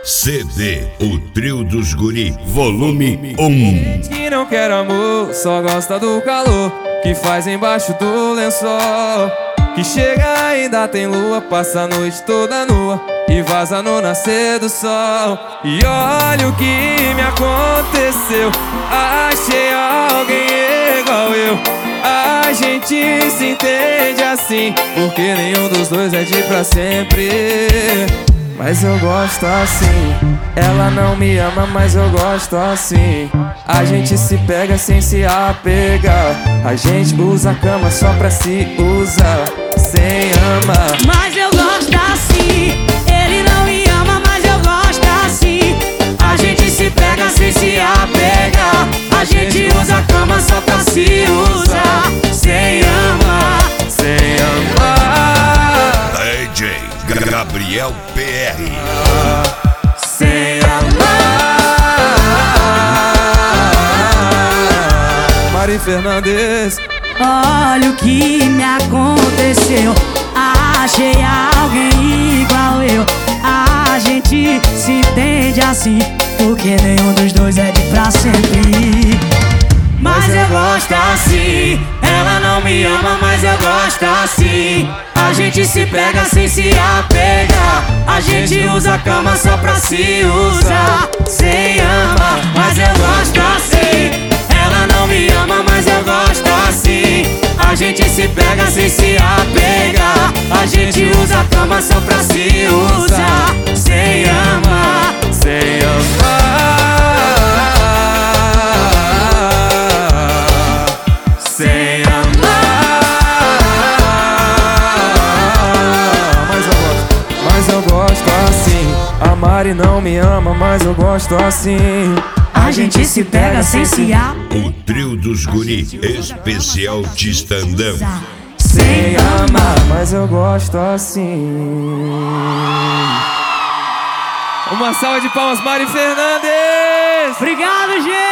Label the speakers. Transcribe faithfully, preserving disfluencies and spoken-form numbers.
Speaker 1: C D O Trio dos Guri, volume um.
Speaker 2: Que não quer amor, só gosta do calor que faz embaixo do lençol. Que chega ainda tem lua, passa a noite toda nua e vaza no nascer do sol. E olha o que me aconteceu, achei alguém igual eu. A gente se entende assim, porque nenhum dos dois é de pra sempre. Mas eu gosto assim. Ela não me ama, mas eu gosto assim. A gente se pega sem se apegar. A gente usa a cama só pra se usar, sem amar.
Speaker 3: Mas eu gosto assim. Ele não me ama, mas eu gosto assim. A gente se pega sem se apegar. A gente usa a cama só pra se usar, sem amar,
Speaker 2: sem amar.
Speaker 1: D J Gabriel P R.
Speaker 3: Sem amar.
Speaker 2: Mari Fernandes.
Speaker 3: Olha o que me aconteceu, achei alguém igual eu. A gente se entende assim, porque nenhum dos dois é de pra sempre. Mas eu gosto assim. Ela não me ama, mas eu gosto assim. A gente se pega sem se apegar. A gente usa a cama só pra se usar, sem amar. Mas eu gosto assim. Ela não me ama, mas eu gosto assim. A gente se pega sem se apegar. A gente usa a cama só pra se usar, sem amar,
Speaker 2: sem amar,
Speaker 3: sem amar.
Speaker 2: Mas eu gosto, mas eu gosto assim. A Mari não me ama, mas eu gosto assim.
Speaker 3: A gente se pega sem se apegar.
Speaker 1: O Trio dos Guri, especial de stand-up.
Speaker 3: Sem amar,
Speaker 2: mas eu gosto assim. Uma salva de palmas, Mari Fernandes.
Speaker 3: Obrigado, gente.